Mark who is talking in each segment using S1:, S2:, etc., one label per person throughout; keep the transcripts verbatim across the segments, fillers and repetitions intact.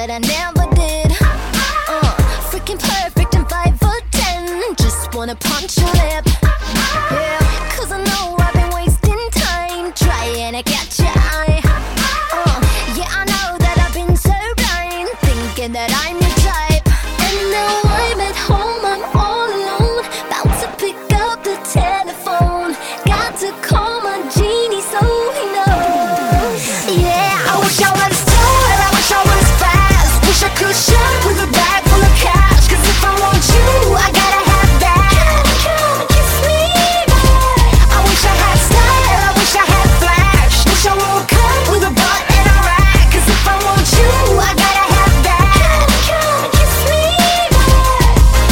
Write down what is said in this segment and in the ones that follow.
S1: that I never did. uh, Freaking perfect and five foot ten. Just wanna punch your lip. Yeah, cause I know I've been wasting time trying to catch your eye. uh, Yeah, I know that I've been so blind, thinking that I'm your type. And now I'm at home, I'm all alone, about to pick up the telephone. Got to call my genie so he knows. Yeah, I wish I was tall, I wish I was fast, wish I could shop with a bag full of cash. Cause if I want you, I gotta have that. Come and kiss me, boy. I wish I had style, I wish I had flash, wish I woke up with a butt and a rack. Cause if I want you, I gotta have that. Come and kiss me, boy.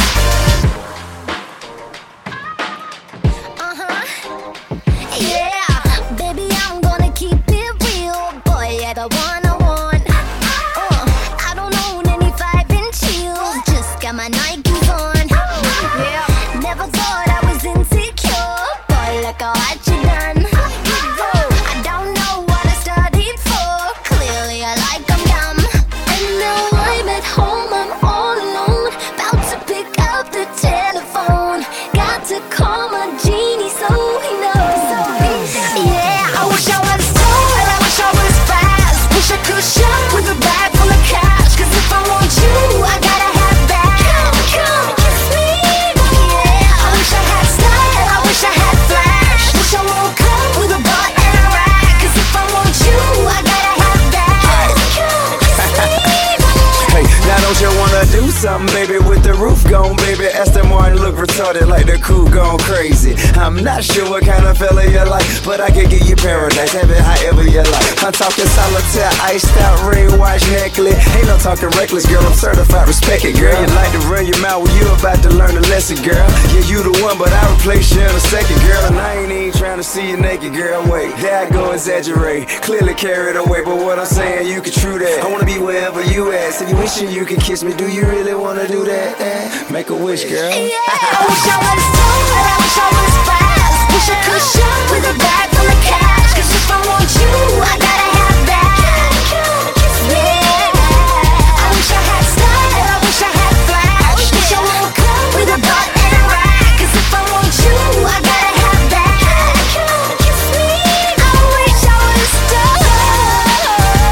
S1: Uh-huh. Yeah, baby, I'm gonna keep it real, boy, you're the one I want. uh, I don't own any five inch heels, just got my Nikes on. Yeah, never thought I was insecure, boy, look how what you done. I don't know what I studied for, clearly I like I'm dumb. And now I'm at home, I'm all alone, about to pick up the telephone. Got to call my genie so he knows. Yeah, I wish I was tall, I wish I was fast, wish I could shop with a bag full of cash. Cause if I want you, I gotta have that. Come and kiss me, yeah. I wish I had style, I wish I had flash, wish I woke up with a butt and a rack. Cause if I want you, I gotta have that. Come and kiss me,
S2: Hey, now don't you wanna do something, baby, with the roof gone, baby? Aston Martin look retarded like the coupe gone crazy. I'm not sure what kind of fella you like, but I can get you paradise, have it however you like. I'm talking solitaire, iced out ring watch necklace. Ain't no talking reckless, girl, I'm certified, respect it, girl. You like to run your mouth when you about to learn a lesson, girl. Yeah, you the one, but I replace you in a second, girl. And I ain't even trying to see you naked, girl, wait. There I go exaggerate, clearly carried away, but what I'm saying, you can true that. I wanna be wherever you at, so you wishing you could kiss me. Do you really wanna do that? Eh? Make a wish, girl.
S1: yeah. I wish I was tall, I wish I was fast, wish I could shop with a bag full of cash. Cause if I want you, I gotta have that. Come and kiss me, yeah. I wish I had style, I wish I had flash, wish I woke up with a butt and a rack. Cause if I want you, I gotta have that. Come and kiss me, I wish I was tall.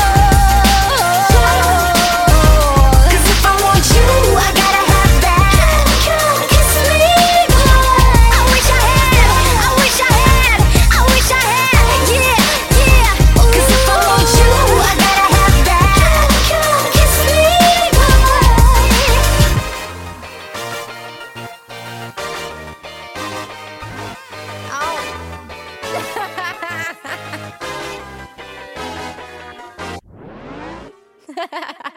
S1: Cause if I want you, I gotta have that. Come and kiss me, boy. I wish I had, I wish I had, I wish I had, yeah, yeah. Cause if I want you, I gotta have that. Come and kiss me, boy. Oh.